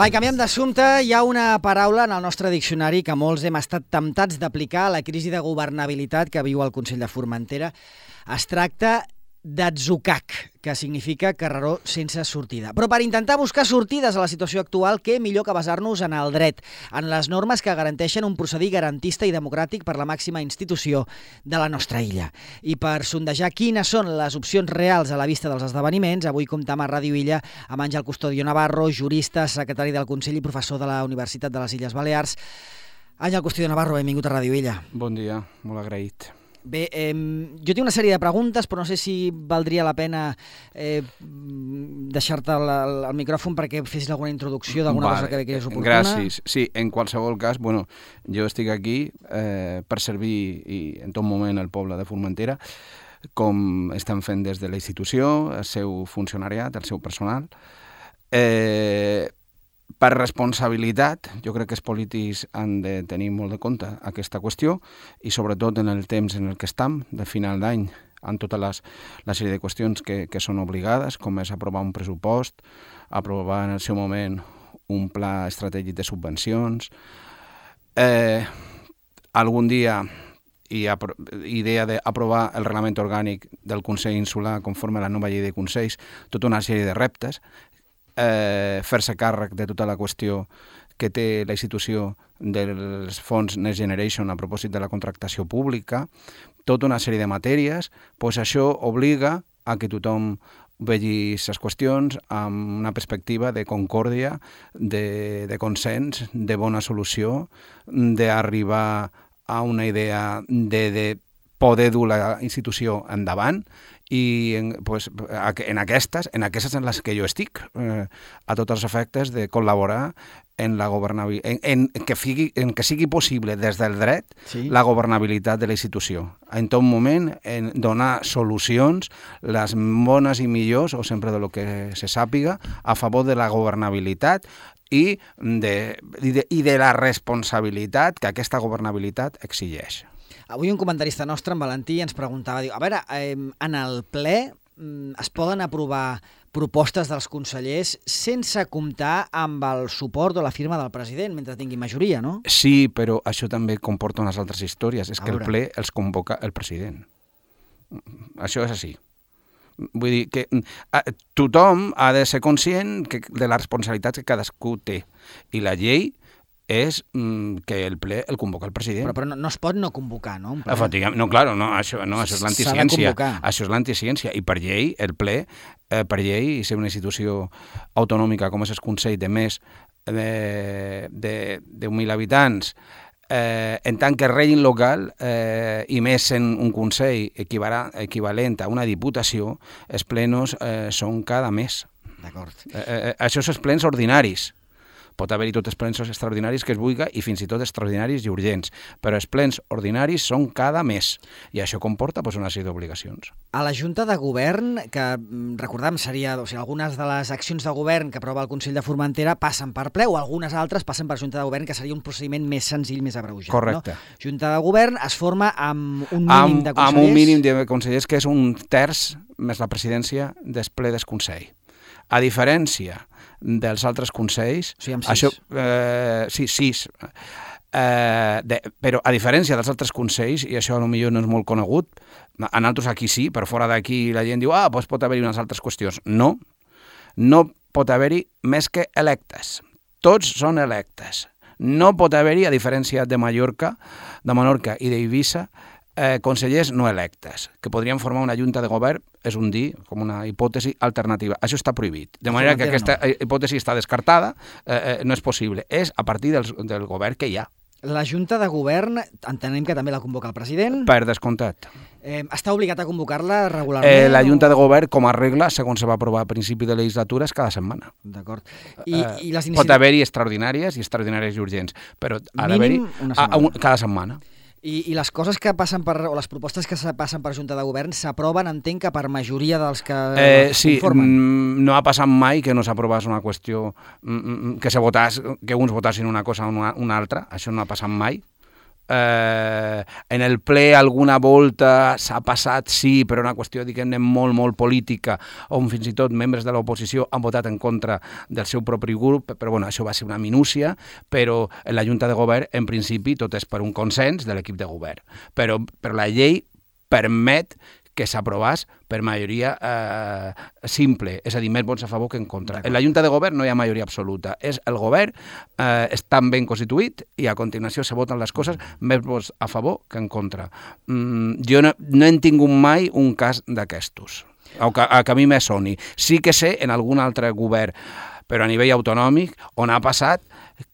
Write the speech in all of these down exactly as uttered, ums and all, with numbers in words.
Va, i canviem d'assumpte. Hi ha una paraula en el nostre diccionari que molts hem estat temptats d'aplicar a la crisi de governabilitat que viu el Consell de Formentera. Es tracta d'atzucac, que significa carreró sense sortida. Però per intentar buscar sortides a la situació actual, què millor que basar-nos en el dret, en les normes que garanteixen un procedir garantista i democràtic per la màxima institució de la nostra illa. I per sondejar quines són les opcions reals a la vista dels esdeveniments, avui comptam a Ràdio Illa amb Àngel Custodio Navarro, jurista, secretari del Consell i professor de la Universitat de les Illes Balears. Àngel Custodio Navarro, benvingut a Ràdio Illa. Bon dia, molt agraït. Bé, eh, jo tinc una sèrie de preguntes, però no sé si valdria la pena eh, deixar-te el, el micròfon perquè fessis alguna introducció d'alguna vale, cosa que queries oportuna. Gràcies. Sí, en qualsevol cas, bueno, jo estic aquí eh, per servir i en tot moment el poble de Formentera, com estem fent des de la institució, el seu funcionariat, el seu personal. Eh, Per responsabilitat, jo crec que els polítics han de tenir molt de compte aquesta qüestió i sobretot en el temps en el que estem, de final d'any, amb tota les, la sèrie de qüestions que, que són obligades, com és aprovar un pressupost, aprovar en el seu moment un pla estratègic de subvencions. Eh, algun dia hi ha idea d'aprovar el reglament orgànic del Consell Insular conforme a la nova llei de consells, tota una sèrie de reptes. Eh, fer-se càrrec de tota la qüestió que té la institució dels fons Next Generation a propòsit de la contractació pública, tota una sèrie de matèries, doncs això obliga a que tothom vegi les qüestions amb una perspectiva de concòrdia, de, de consens, de bona solució, d'arribar a una idea de, de poder dur la institució endavant i en, pues, en aquestes, en aquestes en les que jo estic, eh, a tots els efectes de col·laborar en la governabilitat, en, en, que sigui, en que sigui possible des del dret sí. la governabilitat de la institució. En tot moment, en donar solucions, les bones i millors, o sempre de lo que se sàpiga, a favor de la governabilitat i de, i de, i de la responsabilitat que aquesta governabilitat exigeix. Avui un comentarista nostre, en Valentí, ens preguntava, diu, a veure, eh, en el ple eh, es poden aprovar propostes dels consellers sense comptar amb el suport o la firma del president mentre tingui majoria, no? Sí, però això també comporta unes altres històries. És a que veure. el ple els convoca el president. Això és així. Vull dir que eh, tothom ha de ser conscient que, de la responsabilitat que cadascú té. I la llei és mm, que el ple el convoca el president. Però, però no, no es pot no convocar, no? Efectivament, no, claro, no, això, no, això és l'anticiència. Això és l'anticiència. I per llei, el ple, eh, per llei, i ser una institució autonòmica com és el Consell de més de, de, de mil habitants, eh, en tant que règim local, eh, i més en un Consell equivalent a una diputació, els plenos eh, són cada mes. D'acord. Eh, eh, això són els plens ordinaris. Pot haver-hi tots els plens extraordinaris que es vulgui i fins i tot extraordinaris i urgents, però els plens ordinaris són cada mes i això comporta doncs, una sèrie d'obligacions. A la Junta de Govern, que recordem seria, o sigui, algunes de les accions de govern que aprova el Consell de Formentera passen per ple o algunes altres passen per Junta de Govern, que seria un procediment més senzill, més abreujat. Correcte. No? Junta de Govern es forma amb un mínim amb, de consellers. Amb un mínim de consellers que és un terç més la presidència del ple del Consell. A diferència dels altres consells... O sigui, amb sis. Això, eh, sí, sis. Eh, de, però a diferència dels altres consells, i això potser no és molt conegut, en altres aquí sí, però fora d'aquí la gent diu ah, doncs pot haver-hi unes altres qüestions. No, no pot haver-hi més que electes. Tots són electes. No pot haver-hi, a diferència de Mallorca, de Menorca i d'Eivissa, eh, consellers no electes, que podrien formar una junta de govern, és un dir, com una hipòtesi alternativa. Això està prohibit. De manera que aquesta hipòtesi està descartada, eh, eh, no és possible. És a partir del, del govern que hi ha. La Junta de Govern, entenem que també la convoca el president. Per descomptat. Eh, està obligat a convocar-la regularment? Eh, la Junta de Govern, com a regla, segons se va aprovar a principi de legislatura, és cada setmana. D'acord. I, eh, i les inici... Pot haver-hi extraordinàries i extraordinàries i urgents, però ha d'haver-hi cada setmana. I, I les coses que passen per, o les propostes que passen per Junta de Govern s'aproven, entenc que per majoria dels que eh, sí, conformen. No ha passat mai que no s'aprovés una qüestió, que se votàs, que uns votassin una cosa o una, una altra, això no ha passat mai. Eh, en el ple alguna volta s'ha passat, sí, però una qüestió, diguem-ne, molt, molt política, on fins i tot membres de l'oposició han votat en contra del seu propi grup, però bueno, això va ser una minúcia, però en la Junta de Govern, en principi, tot és per un consens de l'equip de govern. Però, però la llei permet que s'aprovàs per majoria eh, simple, és a dir, més vots a favor que en contra. En la Junta de Govern no hi ha majoria absoluta, és el govern, eh, està ben constituït i a continuació se voten les coses més vots a favor que en contra. Mm, jo no, no he tingut mai un cas d'aquestos, que, que a mi me soni. Sí que sé en algun altre govern, però a nivell autonòmic, on ha passat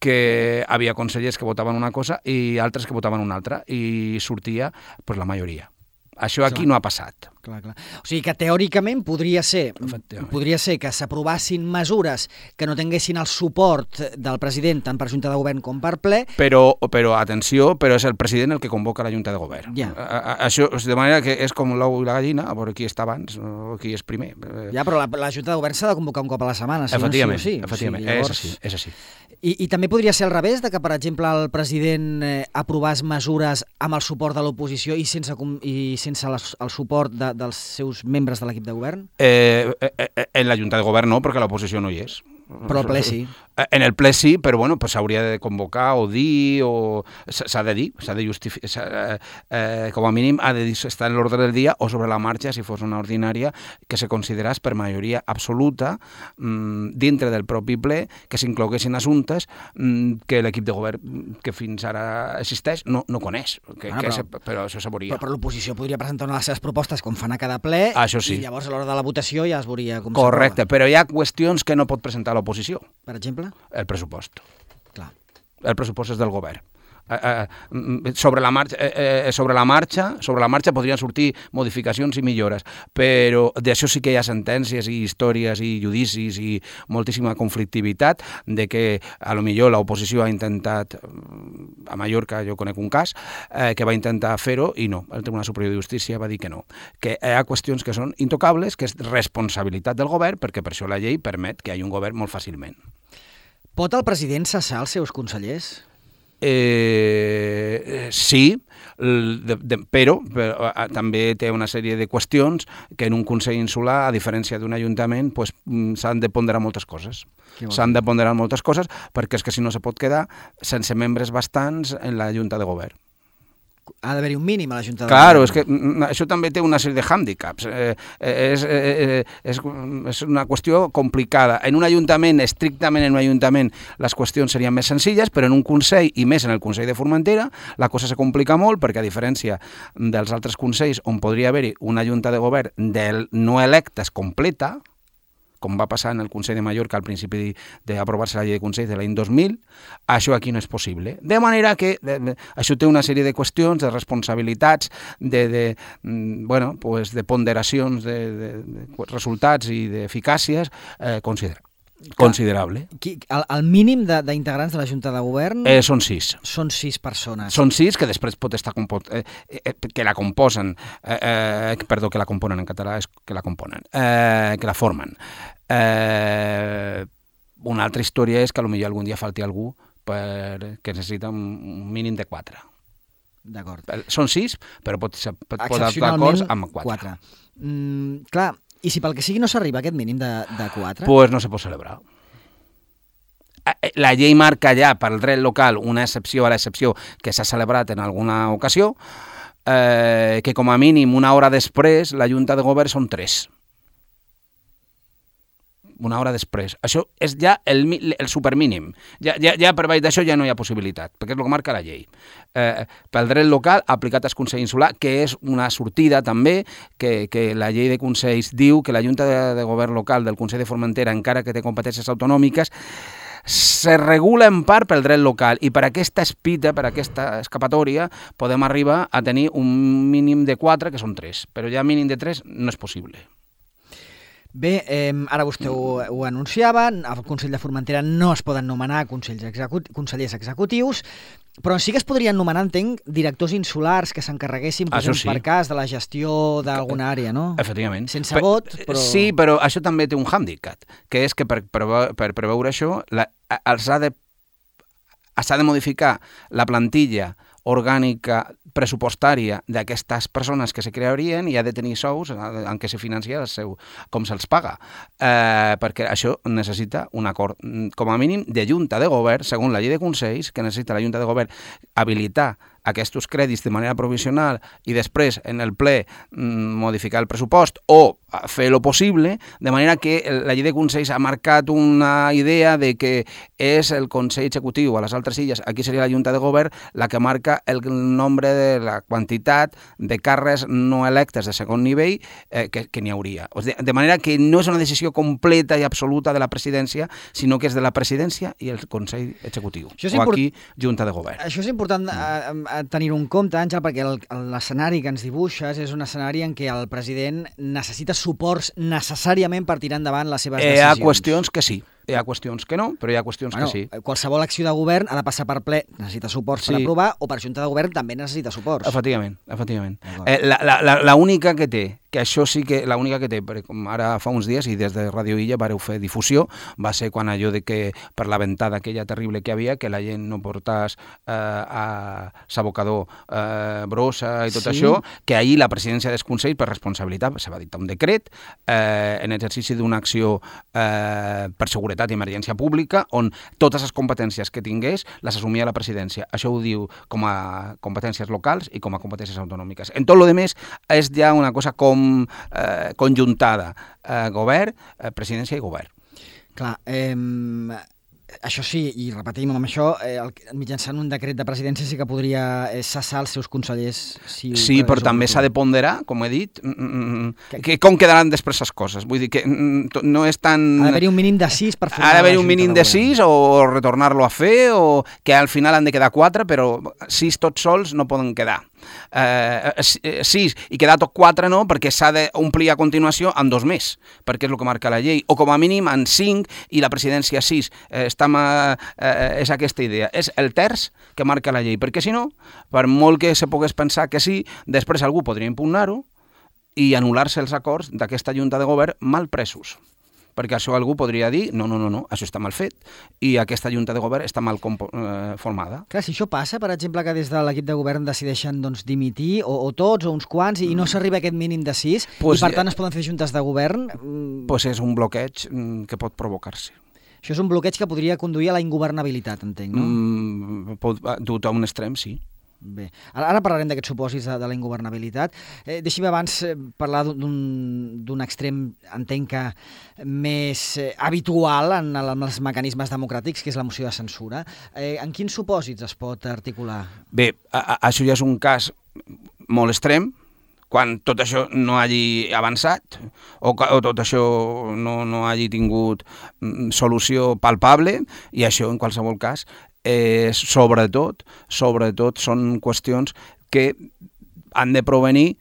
que havia consellers que votaven una cosa i altres que votaven una altra, i sortia pues, la majoria. Això aquí no ha passat. Clar, clar. O sigui que teòricament podria ser, podria ser que s'aprovassin mesures que no tinguessin el suport del president tant per Junta de Govern com per ple. Però, però atenció, però és el president el que convoca la Junta de Govern. Ja. A, a, això, de manera que és com l'ou i la gallina, a veure qui està abans o qui és primer. Ja, però la, la Junta de Govern s'ha de convocar un cop a la setmana, si efectivament, no sí o sí. Efectivament, o sigui, llavors... és així, és així. I, I també podria ser al revés, de que, per exemple, el president eh, aprovàs mesures amb el suport de l'oposició i sense, i sense les, el suport de, dels seus membres de l'equip de govern? Eh, eh, en la Junta de Govern no, perquè l'oposició no hi és. Però el ple sí. En el ple sí, però bueno, pues s'hauria de convocar o dir, o s'ha de dir, s'ha de justificar, eh, com a mínim ha de estar en l'ordre del dia o sobre la marxa, si fos una ordinària, que se considerés per majoria absoluta mmm, dintre del propi ple, que s'incloguessin assumptes mmm, que l'equip de govern que fins ara existeix no, no coneix, que, bueno, però, que se, però això s'hauria. Però, però l'oposició podria presentar una de les seves propostes com fan a cada ple, això sí. I llavors a l'hora de la votació ja es veuria com s'aprova. Correcte, però hi ha qüestions que no pot presentar l'oposició. Per exemple? El pressupost. Clar. El pressupost és del govern. Eh, eh, sobre la marxa, eh, sobre la marxa, sobre la marxa podrien sortir modificacions i millores, però d'això sí que hi ha sentències i històries i judicis i moltíssima conflictivitat de que a lo millor l'oposició ha intentat, a Mallorca jo conec un cas, eh, que va intentar fer-ho i no, el Tribunal Superior de Justícia va dir que no, que hi ha qüestions que són intocables, que és responsabilitat del govern, perquè per això la llei permet que hi hagi un govern molt fàcilment. Pot el president cessar els seus consellers? Eh, sí, de, de, però, però també té una sèrie de qüestions que en un Consell Insular, a diferència d'un ajuntament, pues, s'han de ponderar moltes coses. S'han de ponderar moltes coses perquè és que si no se pot quedar sense membres bastants en la Junta de Govern. Ha d'haver-hi un mínim a la Junta de Claro, Govern. és que això també té una sèrie de hàndicaps. Eh, és, eh, és, és una qüestió complicada. En un ajuntament, estrictament en un ajuntament, les qüestions serien més senzilles, però en un Consell, i més en el Consell de Formentera, la cosa se complica molt, perquè a diferència dels altres consells on podria haver-hi una Junta de Govern del no electes completa, com va passar en el Consell de Mallorca al principi d'aprovar-se la llei de Consell de l'any dos mil, això aquí no és possible. De manera que de, de, això té una sèrie de qüestions, de responsabilitats, de, de, bueno, pues de ponderacions de, de, de resultats i d'eficàcies eh, consider considerable. El, el mínim d'integrants de, de la Junta de Govern eh, són sis. Són sis persones. Són sis que després pot estar eh, eh, que la composen, eh, eh, perdó, que la componen en català, és que la componen, eh, que la formen. Eh, una altra història és que potser algun dia falti algú per, que necessita un mínim de quatre. D'acord. Són sis, però pot, pot posar d'acord amb quatre. quatre. Mm, clar, i si pel que sigui no s'arriba a aquest mínim de, de quatre? Doncs pues no se pot celebrar. La llei marca ja per al dret local una excepció a l'excepció que s'ha celebrat en alguna ocasió, eh, que com a mínim una hora després la Junta de Govern són tres. Una hora després. Això és ja el, el supermínim. Ja, ja, ja per baix d'això ja no hi ha possibilitat, perquè és el que marca la llei. Eh, pel dret local, aplicat al Consell Insular, que és una sortida també, que, que la llei de Consells diu que la Junta de, de Govern local del Consell de Formentera, encara que té competències autonòmiques, se regula en part pel dret local i per aquesta espita, per aquesta escapatòria, podem arribar a tenir un mínim de quatre, que són tres, però ja mínim de tres no és possible. Bé, eh, ara vostè ho, ho anunciava, al Consell de Formentera no es poden nomenar consells execut consellers executius, però sí que es podrien nomenar, entenc, directors insulars que s'encarreguessin, per, sí. per cas, de la gestió d'alguna àrea, no? Efectivament. Sense per, vot, però... Sí, però això també té un hàndicap, que és que per, per, per preveure això la, els ha de, s'ha de modificar la plantilla orgànica pressupostària d'aquestes persones que se crearien i ha de tenir sous en què se financia el seu, com se'ls paga. Eh, perquè això necessita un acord, com a mínim, de junta de govern, segons la llei de consells, que necessita la junta de govern habilitar aquests crèdits de manera provisional i després en el ple modificar el pressupost o fer lo possible, de manera que la llei de consells ha marcat una idea de que és el Consell Executiu a les altres illes, aquí seria la Junta de Govern, la que marca el nombre de la quantitat de càrrecs no electes de segon nivell eh, que, que n'hi hauria. O sigui, de manera que no és una decisió completa i absoluta de la presidència, sinó que és de la presidència i el Consell Executiu, o aquí Junta de Govern. Això és important mm. a tenir un compte, Àngel, perquè l'escenari que ens dibuixes és un escenari en què el president necessita suports necessàriament per tirar endavant les seves decisions. Hi ha qüestions que sí. Hi ha qüestions que no, però hi ha qüestions bueno, que sí. Qualsevol acció de govern ha de passar per ple, necessita suports sí. per aprovar, o per Junta de Govern també necessita suports. Efectivament, efectivament. Eh, la, la, la, la única que té, que això sí que, la única que té, perquè com ara fa uns dies, i des de Ràdio Illa vareu fer difusió, va ser quan allò de que per la ventada aquella terrible que havia, que la gent no portàs eh, a s'abocador eh, brossa i tot sí. això, que ahir la presidència del Consell, per responsabilitat, se va dictar un decret eh, en exercici d'una acció eh, per seguretat i emergència pública, on totes les competències que tingués les assumia la presidència. Això ho diu com a competències locals i com a competències autonòmiques. En tot lo demés és ja una cosa com eh, conjuntada, eh, govern, eh, presidència i govern. Clar, eh, això sí, i repetim amb això, eh, el, mitjançant un decret de presidència sí que podria eh, cessar els seus consellers. Si sí, però també s'ha de ponderar, com he dit, mm, que, que com quedaran després les coses. Vull dir que mm, no és tan... Ha d'haver-hi un mínim de sis per formar Ha d'haver-hi un mínim de sis o retornar-lo a fer, o que al final han de quedar quatre, però sis tots sols no poden quedar. Eh, sis i quedar tot quatre no, perquè s'ha d'omplir a continuació en dos més, perquè és el que marca la llei, o com a mínim en cinc i la presidència sis. Eh, estem a, eh, és aquesta idea, és el terç que marca la llei, perquè si no, per molt que se pogués pensar que sí, després algú podria impugnar-ho i anul·lar-se els acords d'aquesta Junta de Govern mal presos. Perquè això algú podria dir, no, no, no, no, això està mal fet i aquesta Junta de Govern està mal eh, formada. Clar, si això passa, per exemple, que des de l'equip de govern decideixen doncs, dimitir, o, o tots, o uns quants, i no s'arriba a aquest mínim de sis, pues, i per tant es poden fer juntes de govern... Doncs pues és un bloqueig que pot provocar-se. Això és un bloqueig que podria conduir a la ingovernabilitat, entenc, no? Mm, pot dur a un extrem, sí. Bé, ara, ara parlarem d'aquests supòsits de, de la ingovernabilitat. Eh, Deixi'm abans eh, parlar d'un extrem, entenc que més eh, habitual en, en els mecanismes democràtics, que és la moció de censura. Eh, en quins supòsits es pot articular? Bé, a, a, això ja és un cas molt extrem, quan tot això no hagi avançat o, o tot això no, no hagi tingut mm, solució palpable, i això en qualsevol cas Eh, sobretot, sobretot són qüestions que han de provenir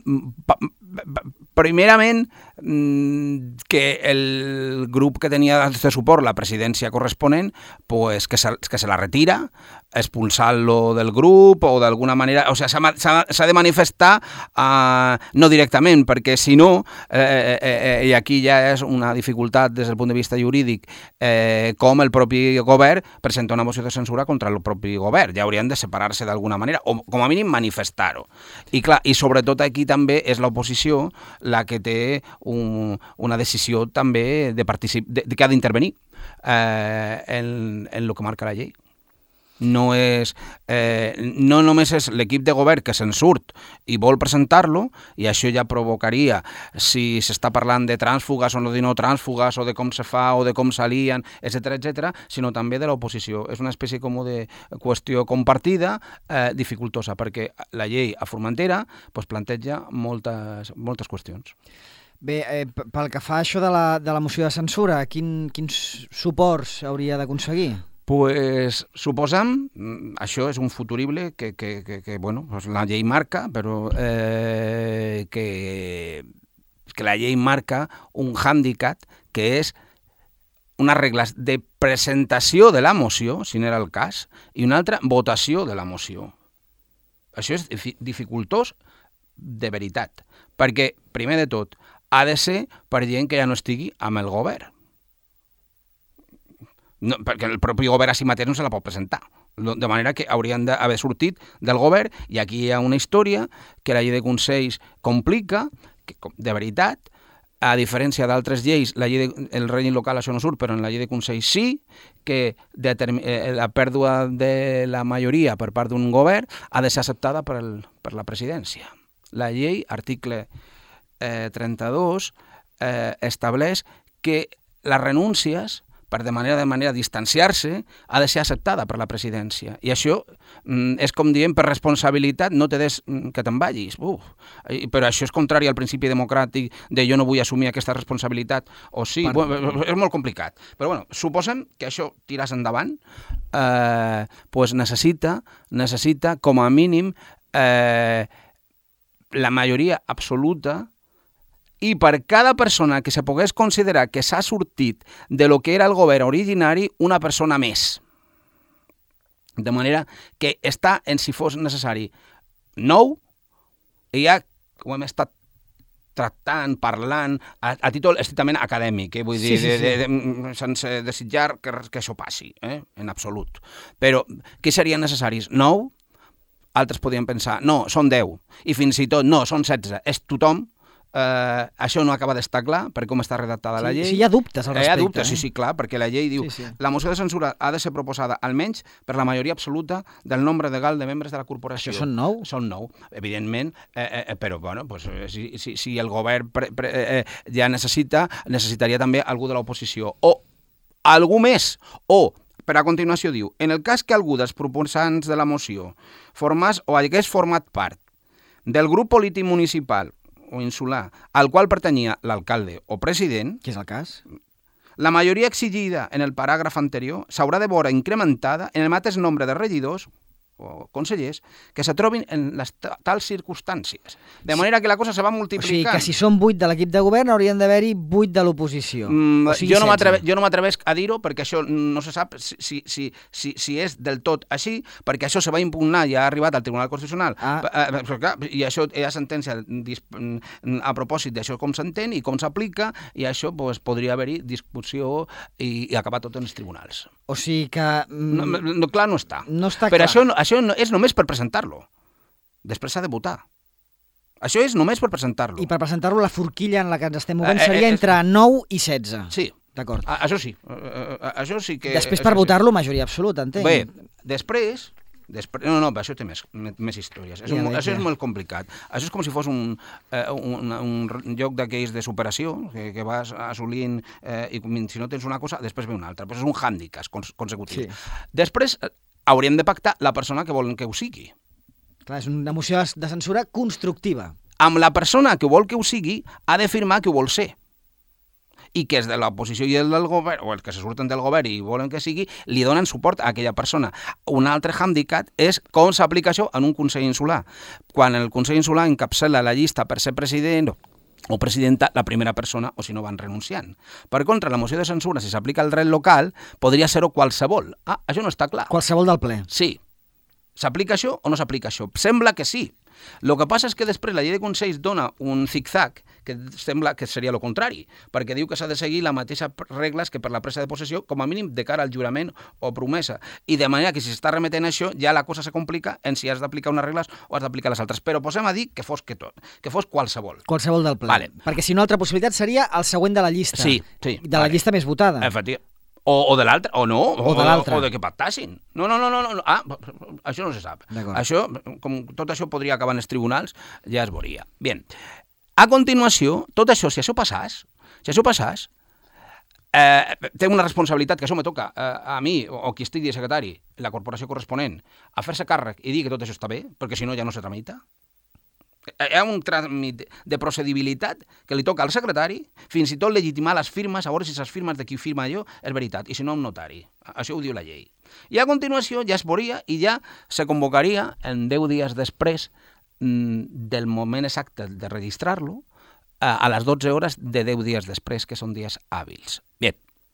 primerament que el grup que tenia de suport, la presidència corresponent, pues que, se, que se la retira, expulsar-lo del grup o d'alguna manera... O sigui, s'ha de manifestar uh, no directament, perquè si no, eh, eh, i aquí ja és una dificultat des del punt de vista jurídic, eh, com el propi govern presenta una moció de censura contra el propi govern. Ja haurien de separar-se d'alguna manera, o com a mínim manifestar-ho. I clar, i sobretot aquí també és l'oposició la que té un, una decisió també de, particip, de, de que ha d'intervenir eh, en, en el que marca la llei. No, és, eh, no només és l'equip de govern que se'n surt i vol presentar-lo, i això ja provocaria, si s'està parlant de trànsfugues o no de no trànsfugues, o de com se fa o de com s'alien, etcètera, etcètera, sinó també de l'oposició. És una espècie com de qüestió compartida, eh, dificultosa, perquè la llei a Formentera pues, planteja moltes, moltes qüestions. Bé, eh, pel que fa a això de la, de la moció de censura, quin, quins suports hauria d'aconseguir? Pues, suposam, això és un futurible que, que, que, que bueno, pues la llei marca, però eh, que, que la llei marca un hàndicap que és unes regles de presentació de la moció, si n'era el cas, i una altra votació de la moció. Això és dificultós de veritat, perquè, primer de tot, ha de ser per gent que ja no estigui amb el govern. No, perquè el propi govern a si mateix no se la pot presentar. De manera que haurien d'haver sortit del govern, i aquí hi ha una història que la llei de consells complica, que, de veritat, a diferència d'altres lleis, la llei de, el règim local això no surt, però en la llei de consells sí, que determi, eh, la pèrdua de la majoria per part d'un govern ha de ser acceptada per, el, per la presidència. La llei, article eh, trenta-dos, eh, estableix que les renúncies, per de manera de manera distanciar-se, ha de ser acceptada per la presidència. I això mm, és com diem, per responsabilitat no te des que te'n vagis. Uf. Però això és contrari al principi democràtic de jo no vull assumir aquesta responsabilitat, o sí, per... bueno, és molt complicat. Però bueno, suposem que això tiràs endavant, eh, pues necessita, necessita com a mínim eh, la majoria absoluta, i per cada persona que se pogués considerar que s'ha sortit de lo que era el govern originari, una persona més. De manera que està, en si fos necessari, nou, i ja ho hem estat tractant, parlant, a, a títol estrictament acadèmic, eh? Vull dir, sí, sí, sí. De, de, de, sense desitjar que, que això passi, eh? En absolut. Però què serien necessaris? Nou? Altres podien pensar, no, són deu, i fins i tot, no, són setze, és tothom. Uh, això no acaba d'estar clar per com està redactada sí, la llei. Sí, hi ha dubtes al respecte. Hi ha dubtes, eh? sí, sí, clar, perquè la llei diu sí, sí. La moció de censura ha de ser proposada almenys per la majoria absoluta del nombre legal de membres de la corporació. Això són nou? Són nou, evidentment, eh, eh, però bueno, pues, si, si, si el govern pre, pre, eh, ja necessita, necessitaria també algú de l'oposició. O algú més, o per a continuació diu, en el cas que algú dels proposants de la moció formés o hagués format part del grup polític municipal o insular, al qual pertanyia l'alcalde o president, que és el cas, la majoria exigida en el paràgraf anterior s'haurà de veure incrementada en el mateix nombre de regidors o consellers que se trobin en les tals circumstàncies. De manera que la cosa se va multiplicant. O sigui, que si són vuit de l'equip de govern haurien d'haver-hi vuit de l'oposició. Mm, o sigui, jo, no jo no m'atrevesc a dir-ho perquè això no se sap si, si, si, si, si és del tot així, perquè això se va impugnar i ha arribat al Tribunal Constitucional. Ah. I això hi ha sentència a propòsit d'això com s'entén i com s'aplica, i això pues, podria haver-hi discussió i, i acabar tot en els tribunals. O sigui que... Mm, no, no, clar no està. No està Però clar. això, això no, és només per presentar-lo. Després s'ha de votar. Això és només per presentar-lo. I per presentar-lo la forquilla en la que ens estem movent seria eh, eh, entre nou i setze. Sí. D'acord. Això sí. Això sí que... Després per votar-lo, majoria absoluta, entenc. Bé, després... Després, no, no, això té més, més històries. És un, ja, això és molt complicat. Això és com si fos un, eh, un, un lloc d'aquells de superació que, que vas assolint eh, i si no tens una cosa, després ve una altra. Pues és un hàndicap consecutiu. Sí. Després hauríem de pactar la persona que volen que ho sigui. Clar, és una moció de censura constructiva. Amb la persona que vol que ho sigui ha de firmar que ho vol ser. I que és de l'oposició i el del govern, o els que se surten del govern i volen que sigui, li donen suport a aquella persona. Un altre hàndicap és com s'aplica això en un Consell Insular. Quan el Consell Insular encapçala la llista per ser president o presidenta, la primera persona, o si no van renunciant. Per contra, la moció de censura, si s'aplica al dret local, podria ser-ho qualsevol. Ah, això no està clar. Qualsevol del ple. Sí. S'aplica això o no s'aplica això? Sembla que sí. El que passa és que després la llei de consells dona un zig-zag que sembla que seria el contrari, perquè diu que s'ha de seguir les mateixes regles que per la presa de possessió, com a mínim de cara al jurament o promesa. I de manera que si s'està remetent això, ja la cosa se complica en si has d'aplicar unes regles o has d'aplicar les altres. Però posem a dir que fos que tot, que fos qualsevol. Qualsevol del ple. Vale. Perquè si no, altra possibilitat seria el següent de la llista. Sí, sí. De la vale. llista més votada. Efectivament. O, o de l'altre, o no, o, o de l'altre. O de que pactassin. No, no, no, no, no. Ah, això no se sap. Això, com tot això podria acabar en els tribunals, ja es veuria. Bien. A continuació, tot això, si això passàs, si això passàs, eh, té una responsabilitat que això me toca eh, a mi, o qui estigui de secretari, la corporació corresponent, a fer-se càrrec i dir que tot això està bé, perquè si no ja no se tramita. Hi ha un tràmit de procedibilitat que li toca al secretari, fins i tot legitimar les firmes, a veure si les firmes de qui firma allò és veritat, i si no, un notari. Això ho diu la llei. I a continuació ja es veuria i ja se convocaria en deu dies després del moment exacte de registrar-lo a les dotze hores de deu dies després, que són dies hàbils. Bé.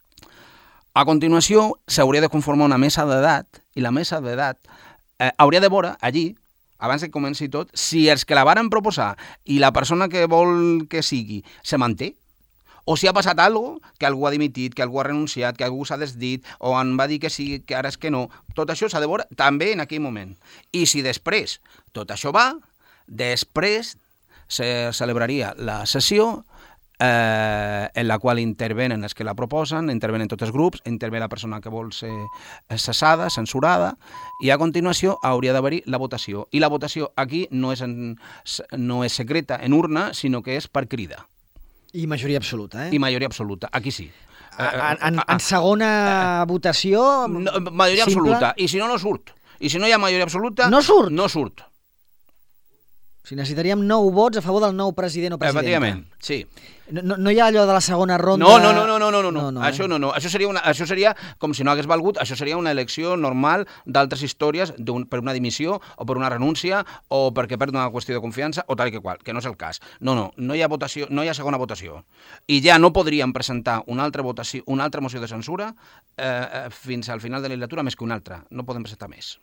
A continuació s'hauria de conformar una mesa d'edat i la mesa d'edat eh, hauria de veure allí, abans que comenci tot, si els que la varen proposar i la persona que vol que sigui se manté, o si ha passat alguna cosa, que algú ha dimitit, que algú ha renunciat, que algú s'ha desdit, o en va dir que sí, que ara és que no. Tot això s'ha de veure també en aquell moment. I si després tot això va, després se celebraria la sessió eh, en la qual intervenen els que la proposen, intervenen tots els grups, intervé la persona que vol ser cessada, censurada, i a continuació hauria d'haver-hi la votació. I la votació aquí no és, en, no és secreta en urna, sinó que és per crida. I majoria absoluta, eh? I majoria absoluta, aquí sí. En, en, en segona votació... No, majoria simple? absoluta, i si no, no surt. I si no hi ha majoria absoluta... No surt? No surt. O sigui, necessitaríem nou vots a favor del nou president o presidenta. Efectivament, sí. No, no, no hi ha allò de la segona ronda... No, no, no, no, no, no, no, no, no. no Això eh? no, no. Això seria, una, això seria com si no hagués valgut, això seria una elecció normal d'altres històries un, per una dimissió o per una renúncia o perquè perd una qüestió de confiança o tal que qual, que no és el cas. No, no, no hi ha votació, no hi ha segona votació. I ja no podríem presentar una altra votació, una altra moció de censura eh, fins al final de la legislatura més que una altra. No podem presentar més.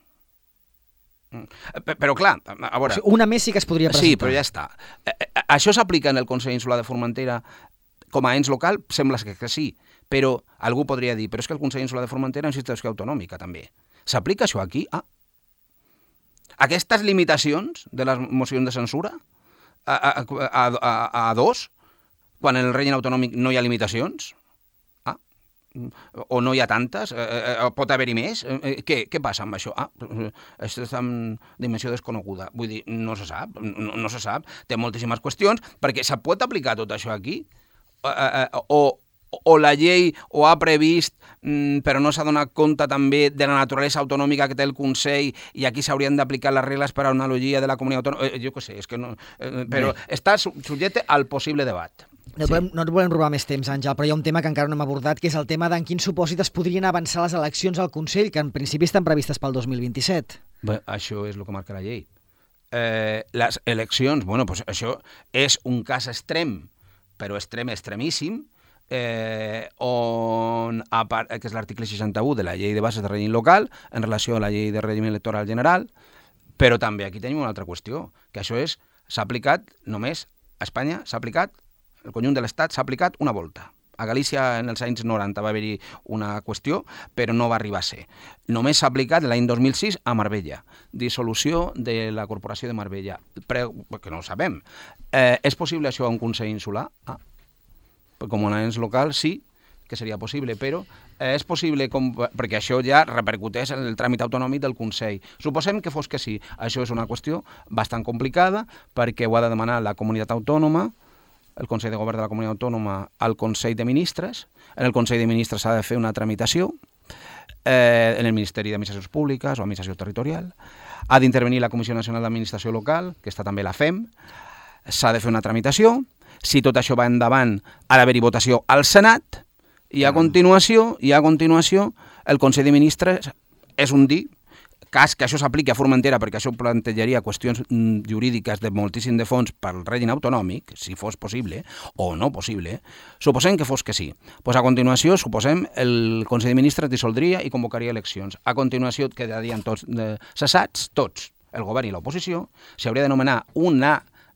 Però clar, a veure... O sigui, una més sí que es podria presentar. Sí, però ja està. Això s'aplica en el Consell Insular de Formentera com a ens local? Sembla que, que sí, però algú podria dir, però és que el Consell Insular de Formentera és una institució autonòmica també. S'aplica això aquí? Ah. Aquestes limitacions de les mocions de censura a, a, a, a, a dos, quan en el règim autonòmic no hi ha limitacions? O no hi ha tantes, eh, eh, pot haver-hi més, eh, què, què passa amb això? Ah, això està en dimensió desconeguda, vull dir, no se sap, no, no se sap, té moltíssimes qüestions, perquè se pot aplicar tot això aquí? Eh, eh, o, o la llei ho ha previst, mm, però no s'ha donat compte també de la naturalesa autonòmica que té el Consell i aquí s'haurien d'aplicar les regles per a analogia de la comunitat autònoma, eh, jo què sé, és que no, eh, però Bé. està subjecte al possible debat. No et, volem, no et volem robar més temps, Àngel, però hi ha un tema que encara no hem abordat, que és el tema d'en quins supòsit es podrien avançar les eleccions al Consell, que en principi estan previstes pel dos mil vint-i-set. Bé, això és el que marca la llei. Eh, les eleccions, bueno, pues això és un cas extrem, però extrem, extremíssim, eh, on, a part, que és l'article seixanta-u de la llei de bases de règim local, en relació a la llei de règim electoral general, però també aquí tenim una altra qüestió, que això és, s'ha aplicat només, a Espanya s'ha aplicat, el conjunt de l'Estat s'ha aplicat una volta. A Galícia en els anys noranta va haver-hi una qüestió, però no va arribar a ser. Només s'ha aplicat l'any dos mil sis a Marbella, dissolució de la Corporació de Marbella, però, que no ho sabem. Eh, és possible això a un Consell Insular? Ah, com a ens local sí que seria possible, però eh, és possible, com, perquè això ja repercuteix en el tràmit autonòmic del Consell. Suposem que fos que sí. Això és una qüestió bastant complicada, perquè ho ha de demanar la comunitat autònoma, el Consell de Govern de la Comunitat Autònoma al Consell de Ministres. En el Consell de Ministres s'ha de fer una tramitació eh, en el Ministeri d'Administracions Públiques o Administració Territorial. Ha d'intervenir la Comissió Nacional d'Administració Local, que està també la F E M. S'ha de fer una tramitació. Si tot això va endavant, ha d'haver-hi votació al Senat i a continuació, i a continuació el Consell de Ministres és un dir, cas que això s'apliqui a Formentera, perquè això plantejaria qüestions jurídiques de moltíssim de fons pel règim autonòmic, si fos possible, o no possible, suposem que fos que sí. Pues a continuació, suposem, el Consell de Ministres dissoldria i convocaria eleccions. A continuació quedarien tots eh, cessats, tots, el govern i l'oposició, s'hauria de nomenar una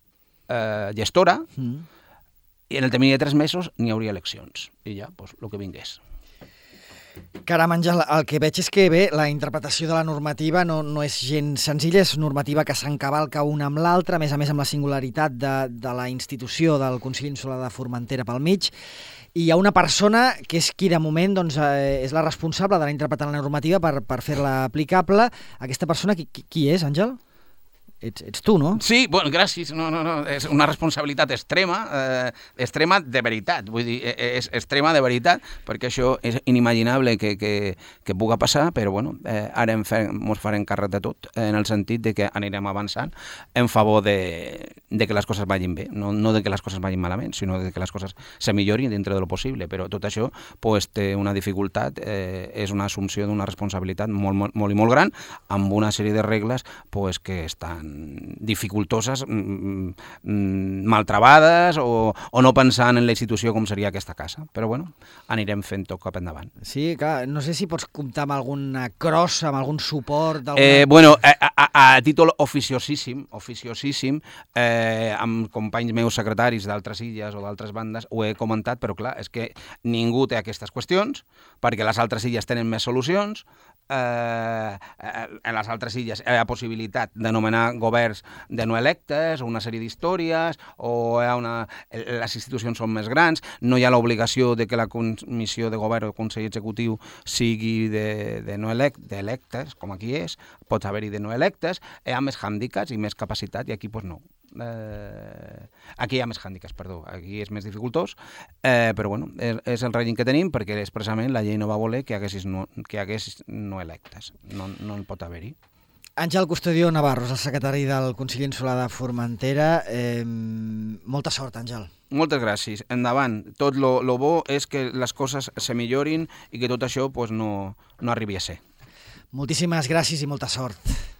eh, gestora, mm. i en el termini de tres mesos n'hi hauria eleccions. I ja, pues, el que vingués. Caram, Àngel, el que veig és que bé, la interpretació de la normativa no, no és gens senzilla, és normativa que s'encavalca una amb l'altra, a més a més amb la singularitat de, de la institució del Consell Insular de Formentera pel mig, i hi ha una persona que és qui de moment doncs, eh, és la responsable de interpretar la normativa per, per fer-la aplicable. Aquesta persona, qui, qui és, Àngel? Ets, ets tu, no? Sí, bueno, gràcies. No, no, no. És una responsabilitat extrema, eh, extrema de veritat. Vull dir, és extrema de veritat, perquè això és inimaginable que, que, que puga passar, però bueno, eh, ara ens farem càrrec de tot, en el sentit de que anirem avançant en favor de, de que les coses vagin bé, no, no de que les coses vagin malament, sinó de que les coses se millorin dintre de lo possible, però tot això pues, té una dificultat, eh, és una assumpció d'una responsabilitat molt, molt, molt i molt gran, amb una sèrie de regles pues, que estan dificultoses, maltrabades o, o no pensant en la institució com seria aquesta casa. Però bueno, anirem fent tot cap endavant. Sí, clar, no sé si pots comptar amb alguna crossa, amb algun suport... Eh, bueno, a, a títol oficiosíssim, oficiosíssim, eh, amb companys meus secretaris d'altres illes o d'altres bandes, ho he comentat, però clar, és que ningú té aquestes qüestions, perquè les altres illes tenen més solucions, eh, en les altres illes hi ha possibilitat de nomenar governs de no electes, o una sèrie d'històries, o hi ha una... les institucions són més grans, no hi ha l'obligació de que la comissió de govern o consell executiu sigui de, de no elect, d'electes, com aquí és, pots haver-hi de no electes, hi ha més hàndicaps i més capacitat, i aquí doncs no. Eh, aquí hi ha més hàndicaps, perdó, aquí és més dificultós, eh, però bueno, és, és el règim que tenim perquè expressament la llei no va voler que haguessis no, que hagués no electes, no, no en pot haver-hi. Àngel Custodio Navarro, el secretari del Consell Insular de Formentera. Eh, molta sort, Àngel. Moltes gràcies. Endavant. Tot lo, lo bo és que les coses se millorin i que tot això pues, no, no arribi a ser. Moltíssimes gràcies i molta sort.